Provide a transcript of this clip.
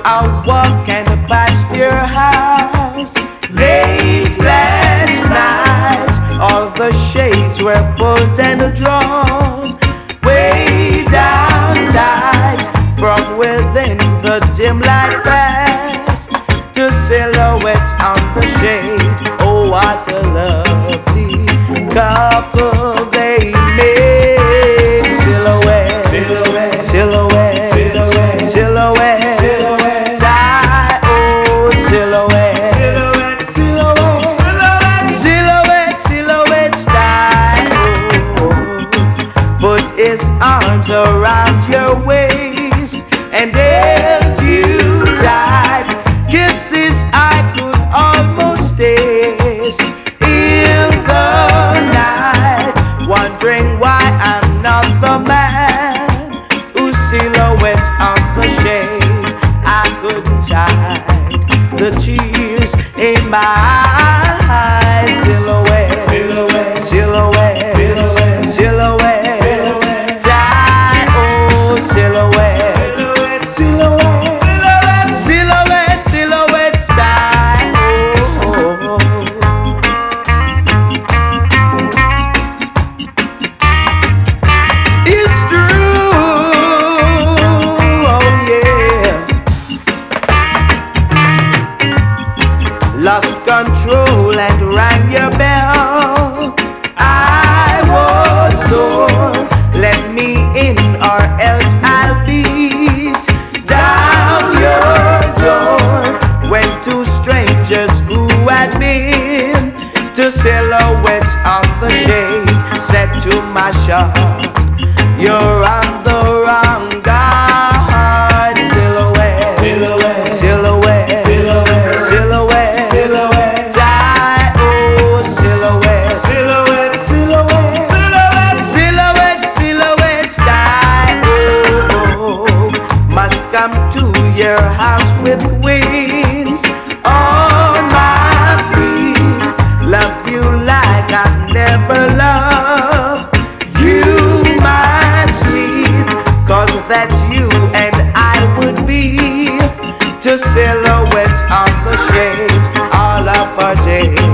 I walk and past your house late last night. All the shades were pulled and drawn way down tight. From within the dim light past the silhouettes on the shade. Oh, what a lovely couple they made. Silhouettes, silhouettes, silhouettes, silhouettes, silhouettes, silhouettes, die. Oh, silhouettes, silhouettes, silhouettes, silhouettes, silhouettes, die. Oh, put his arms around your waist and held you tight. Kisses I could almost taste in the night. Wondering why I'm not the man whose silhouette on the shade I couldn't hide the tears in my eyes. Silhouette, silhouette, silhouette, silhouette, silhouette, die. Oh, silhouette, silhouette, silhouette, silhouette, silhouette, die. Oh. It's true, oh yeah. Lost control and rang your bell. I was sore. Let me in or else I'll beat down your door. When two strangers who had been to silhouettes on the shade said to my shop, you're on the wrong guard. Silhouette, silhouette, silhouette, silhouette, silhouette, silhouette, die. Oh, silhouette, silhouette, silhouette, silhouette, silhouette, silhouette, die. Oh, must come to your house with wings on my feet. Loved you like I've never loved you, my sweet. 'Cause that's you and I would be two silhouettes on the shades all of our days.